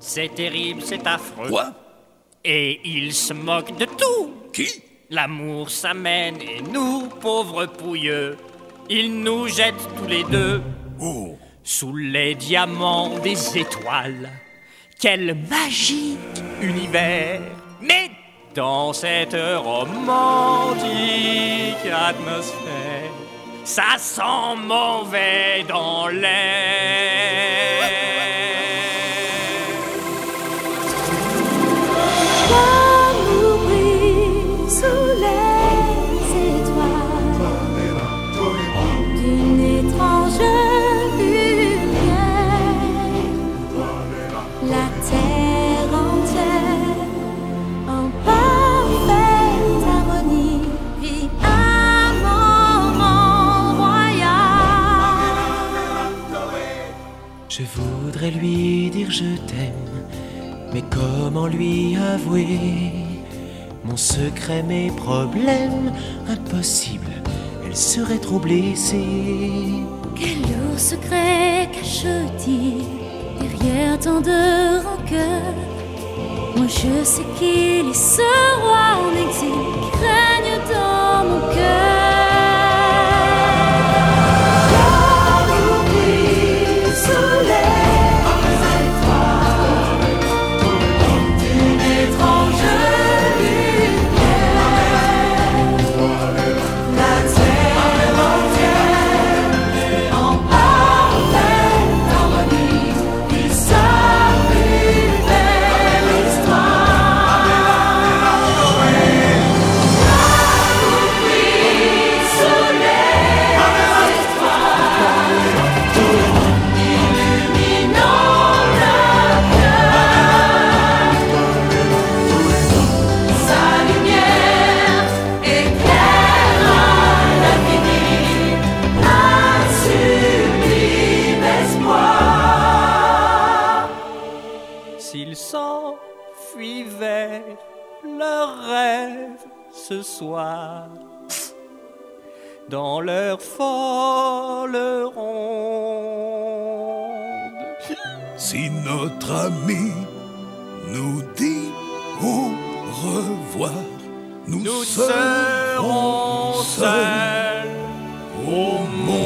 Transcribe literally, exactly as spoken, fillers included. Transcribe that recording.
C'est terrible, c'est affreux. Quoi? Et il se moque de tout. Qui? L'amour s'amène et nous, pauvres pouilleux, il nous jette tous les deux. Oh. Sous les diamants des étoiles. Quel magique univers! Mais dans cette romantique atmosphère, ça sent mauvais dans l'air. L'amour brille sous les étoiles d'une étrange lumière. La terre entière en parfaite harmonie vit un moment royal. Je voudrais lui dire je t'aime, mais comment lui avouer mon secret, mes problèmes? Impossible, elle serait trop blessée. Quel lourd secret cache-t-il derrière tant de rancœur? Moi je sais qu'il est ce roi en exil qui règne dans mon cœur. L'amour brille sous les étoiles d'une étrange lumière. La terre entière en parfaite harmonie vit sa plus belle histoire. L'amour brille sous les étoiles, illuminant le cœur. Sa lumière éclaire à l'infini un sublime espoir. S'ils s'enfuient vers leur rêve ce soir, dans leur folle ronde, Si notre ami nous dit au revoir, nous, nous serons serons seuls seuls au monde.